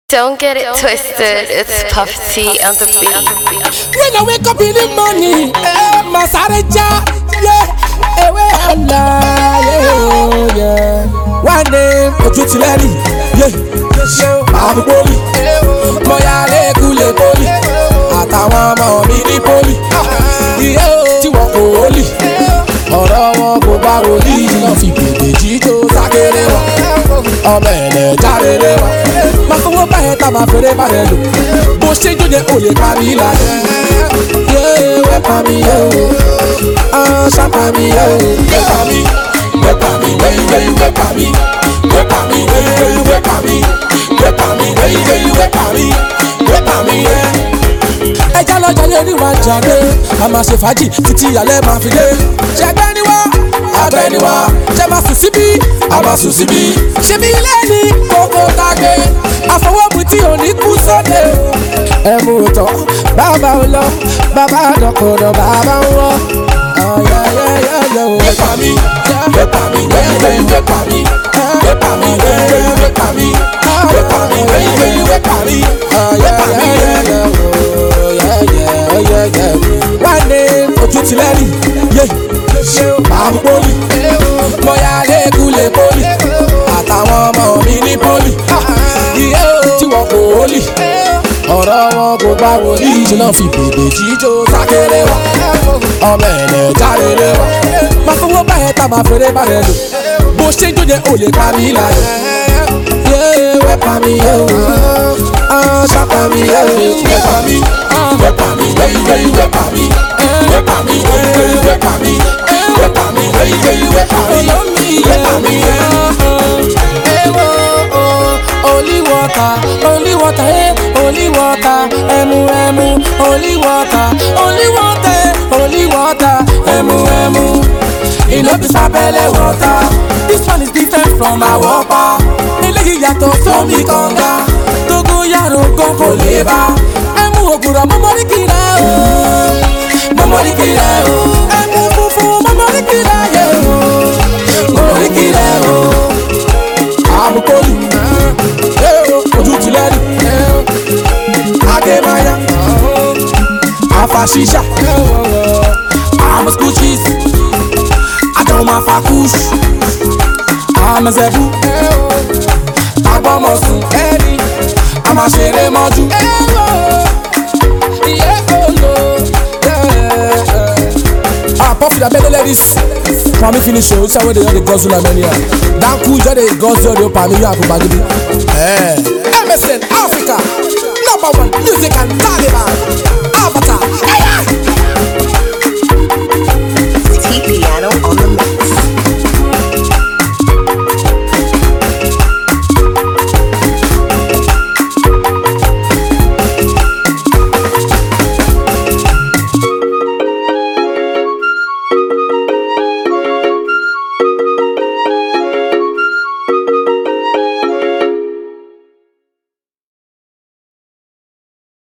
Don't get it twisted, it's Puff T on the beat. When I wake up in the morning, Masareja, yeah, yeah. One day, Ojutilani, yeah, I'm Boli, Moyale Kule Boli, Atawa Mami ni Boli, yeah, Tiwa Oli, Oro Go Baroli, no fi bebe jito sakerewa, Omene jarewa. Makowo ba he ta ma fere ba he lo bó ṣe jo je o le pa mi la ye we pa mi yo sha pa mi yo we pa mi we pa mi we pa mi we pa mi we pa mi we pa mi we pa mi ẹja lọ jale ni wa jade a ma ṣe fàájì títí alẹ́ ma fi dé ṣẹgbẹ́ ni wá abẹ́ ni wá ṣe ma sùn síbí a ma sùn síbí ṣe bí ilé ní kókó tagbe àfọwọ́bù tí ò ní kú sóde ẹ̀mú tán bàbá ń lọ bàbá dọ̀kọ̀dọ̀ bàbá ń wọ́ ọ̀yọ̀yọ̀yọ̀ wẹ́pà mi wẹ́pà mi wẹ́pà mi wẹ́pà mi wẹ́pà mi wẹ́pà mi wẹ́pà mi ọ̀yọ̀yọ̀yọ̀ wà ní ojú tìlẹ́rì yé máa mú pólì mọ́yá lẹ́kùlẹ̀ pólì àtàwọn ọmọ mi ní pólì tí wọ́n kò wọlé ọ̀rọ̀ wọn kò bá wọlé ṣe náà fi bèbè jíjó sákéré wa ọmọ ẹ̀lẹ́ járere wa máa fowó báyẹn tá máa fèrè báyẹn lò bó ṣe ń jó yẹn ò lè pa mí láyọ̀ wẹ́pà mi ṣàpà mi wẹ́pà mi wẹ́pà mi wẹ́pà mi wẹ́pà mi wẹ́pà mi wẹ́pà mi wẹ́pà mi. Only water, only water, emu, only water, only water, emu. It no be sapele water. This one is different from our water. Eléyìí yàtọ̀ sómi kànga, tógún yàrá kan kò lè bá. Emu ògùrọ̀ mọ́mọ́rí kìlá o, mọ́mọ́rí kìlá o. Emu funfun mọ́mọ́rí kìlá yẹ o, mọ́mọ́rí kìlá o. Àmukoli. Ojú ti lẹ́nu Adémáyá Afashisha I'm a school cheese Àjọmọ̀ afakush I'm a zebu Agbọ́mọ̀sùn I'm a ṣeré mọ́jú Puffy da belle ladies for me finish show say wey dey the guzzle na many dan cool just dey guzzle the pa mi yo akubagidi MSN Africa #1 music and Taliban.